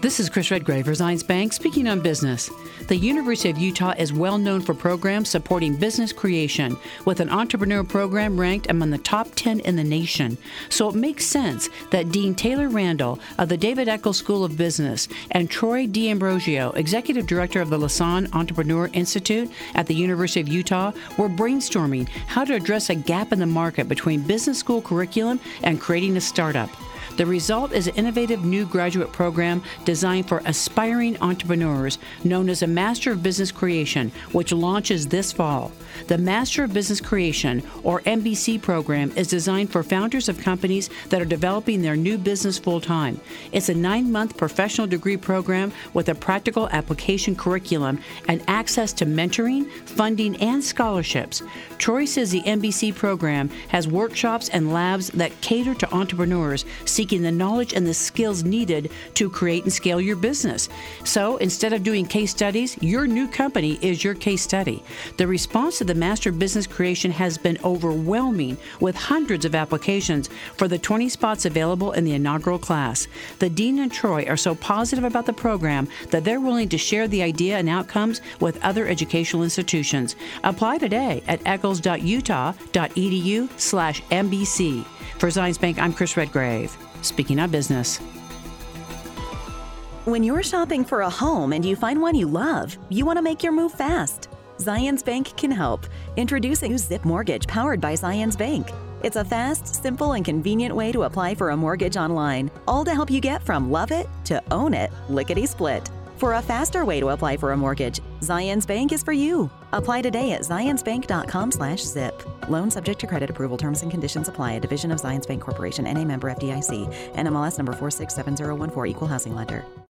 This is Chris Redgrave for Zions Bank, speaking on business. The University of Utah is well known for programs supporting business creation, with an entrepreneur program ranked among the top 10 in the nation. So it makes sense that Dean Taylor Randall of the David Eccles School of Business and Troy D'Ambrosio, Executive Director of the Lassonde Entrepreneur Institute at the University of Utah, were brainstorming how to address a gap in the market between business school curriculum and creating a startup. The result is an innovative new graduate program designed for aspiring entrepreneurs known as a Master of Business Creation, which launches this fall. The Master of Business Creation, or MBC program, is designed for founders of companies that are developing their new business full-time. It's a 9-month professional degree program with a practical application curriculum and access to mentoring, funding, and scholarships. Troy says the MBC program has workshops and labs that cater to entrepreneurs seeking the knowledge and the skills needed to create and scale your business. So instead of doing case studies, your new company is your case study. The response to the Master of Business Creation has been overwhelming, with hundreds of applications for the 20 spots available in the inaugural class. The Dean and Troy are so positive about the program that they're willing to share the idea and outcomes with other educational institutions. Apply today at eccles.utah.edu/MBC. For Zions Bank, I'm Chris Redgrave, speaking on business. When you're shopping for a home and you find one you love, you want to make your move fast. Zions Bank can help. Introducing Zip Mortgage, powered by Zions Bank. It's a fast, simple, and convenient way to apply for a mortgage online, all to help you get from love it to own it, lickety-split. For a faster way to apply for a mortgage, Zions Bank is for you. Apply today at zionsbank.com/zip. Loan subject to credit approval. Terms and conditions apply. A division of Zions Bank Corporation, NA member FDIC. NMLS number 467014, Equal Housing Lender.